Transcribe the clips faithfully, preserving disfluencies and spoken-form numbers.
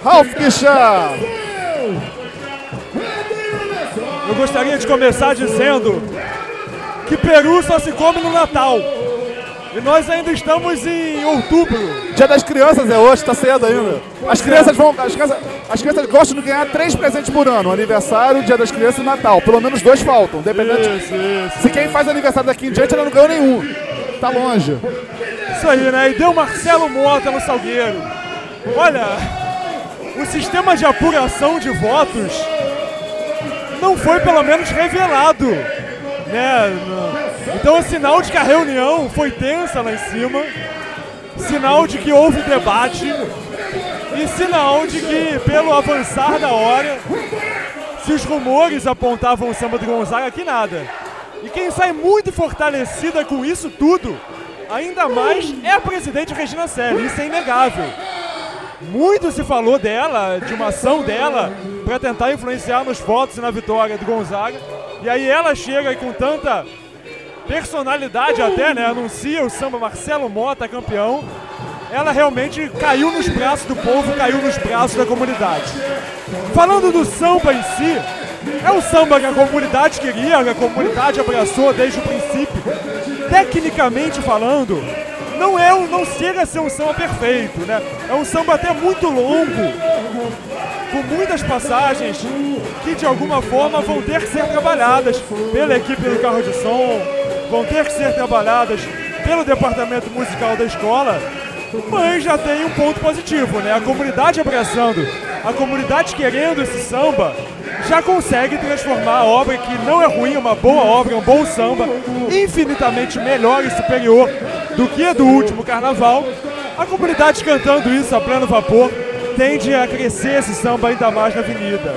Ralf Guichat. Eu gostaria de começar dizendo que peru só se come no Natal. E nós ainda estamos em outubro. Dia das Crianças é hoje, tá cedo ainda. As crianças vão. As crianças, as crianças gostam de ganhar três presentes por ano: aniversário, Dia das Crianças e Natal. Pelo menos dois faltam. Dependente. Isso, isso. Se quem faz aniversário daqui em diante ainda não ganhou nenhum. Tá longe. Isso aí, né? E deu Marcelo Mota no Salgueiro. Olha, o sistema de apuração de votos não foi pelo menos revelado, né? Então é sinal de que a reunião foi tensa lá em cima, sinal de que houve debate e sinal de que, pelo avançar da hora, se os rumores apontavam o samba do Gonzaga, que nada. E quem sai muito fortalecida com isso tudo, ainda mais, é a presidente Regina Selle, isso é inegável. Muito se falou dela, de uma ação dela, para tentar influenciar nos votos e na vitória do Gonzaga. E aí ela chega com tanta personalidade até, né? Anuncia o samba Marcelo Mota campeão. Ela realmente caiu nos braços do povo, caiu nos braços da comunidade. Falando do samba em si, é o samba que a comunidade queria, que a comunidade abraçou desde o princípio. Tecnicamente falando, não é um, não chega a ser um samba perfeito, né? É um samba até muito longo, com muitas passagens que de alguma forma vão ter que ser trabalhadas pela equipe do carro de som, vão ter que ser trabalhadas pelo departamento musical da escola, mas já tem um ponto positivo, né? A comunidade abraçando, a comunidade querendo esse samba, já consegue transformar a obra, que não é ruim, uma boa obra, um bom samba, infinitamente melhor e superior do que a do último carnaval. A comunidade cantando isso a pleno vapor tende a crescer esse samba ainda mais na avenida.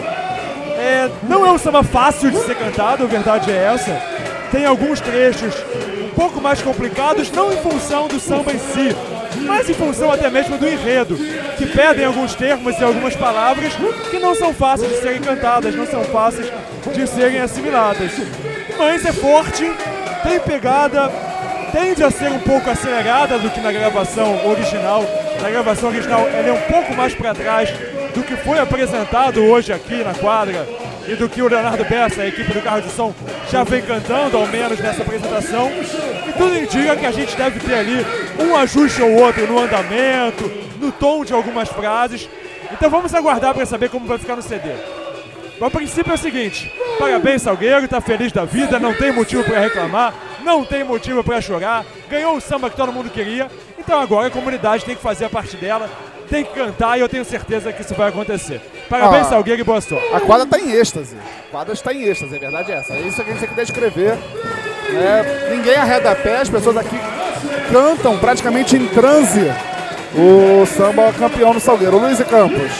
É, não é um samba fácil de ser cantado, a verdade é essa. Tem alguns trechos um pouco mais complicados, não em função do samba em si, mas em função até mesmo do enredo, que pedem alguns termos e algumas palavras que não são fáceis de serem cantadas, não são fáceis de serem assimiladas. Mas é forte, tem pegada, tende a ser um pouco acelerada do que na gravação original. Na gravação original ela é um pouco mais para trás do que foi apresentado hoje aqui na quadra e do que o Leonardo Bessa, a equipe do carro de som, já vem cantando, ao menos nessa apresentação. E tudo indica que a gente deve ter ali um ajuste ou outro no andamento, no tom de algumas frases. Então vamos aguardar para saber como vai ficar no C D. O princípio é o seguinte: parabéns, Salgueiro, tá feliz da vida, não tem motivo para reclamar, não tem motivo para chorar, ganhou o samba que todo mundo queria, então agora a comunidade tem que fazer a parte dela, tem que cantar, e eu tenho certeza que isso vai acontecer. Parabéns, ah, Salgueiro, e boa sorte. A quadra está em êxtase, a quadra está em êxtase, a verdade é essa, é isso que a gente tem que descrever. É, ninguém arreda pé, as pessoas aqui cantam praticamente em transe o samba campeão no Salgueiro. Luiz e Campos.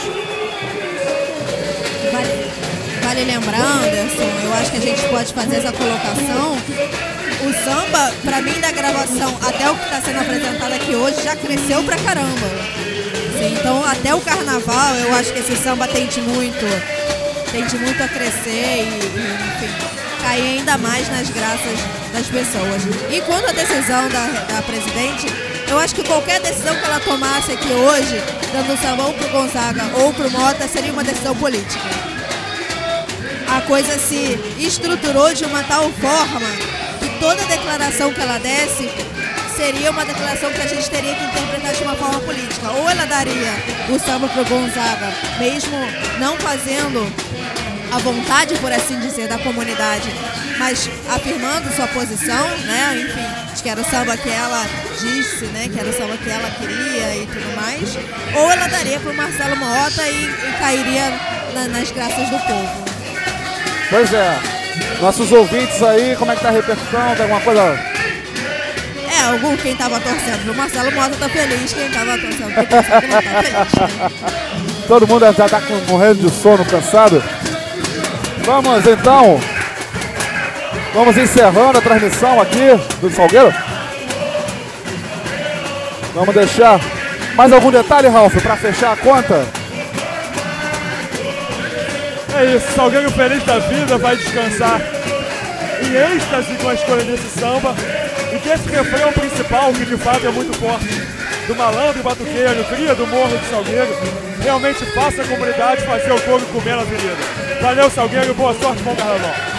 Vale lembrar, Anderson, eu acho que a gente pode fazer essa colocação. O samba, pra mim, da gravação até o que está sendo apresentado aqui hoje, já cresceu pra caramba. Sim, então, até o carnaval, eu acho que esse samba tende muito, tende muito a crescer e, e enfim, cair ainda mais nas graças das pessoas. E quanto à decisão da, da presidente, eu acho que qualquer decisão que ela tomasse aqui hoje, dando o samba ou pro Gonzaga ou pro Mota, seria uma decisão política. A coisa se estruturou de uma tal forma que toda declaração que ela desse seria uma declaração que a gente teria que interpretar de uma forma política. Ou ela daria o samba pro Gonzaga, mesmo não fazendo a vontade, por assim dizer, da comunidade, mas afirmando sua posição, né, enfim, de que era o samba que ela disse, né, que era o samba que ela queria e tudo mais. Ou ela daria pro Marcelo Mota e, e cairia na, nas graças do povo. Pois é, nossos ouvintes aí, como é que tá a repercussão? Tem alguma coisa? É, algum, quem tava torcendo pro Marcelo Mota tá feliz, quem tava torcendo pro Gonzaga não tá feliz, né? Todo mundo já tá morrendo de sono, cansado. Vamos então, vamos encerrando a transmissão aqui do Salgueiro. Vamos deixar mais algum detalhe, Ralf, para fechar a conta? É isso, Salgueiro feliz da vida, vai descansar em êxtase com a escolha desse samba, e que esse refrão principal, que de fato é muito forte, do Malandro e Batuqueiro, cria do Morro de Salgueiro. Realmente faça a comunidade fazer o couro comer na avenida. Valeu, Salgueiro, boa sorte, bom carnaval.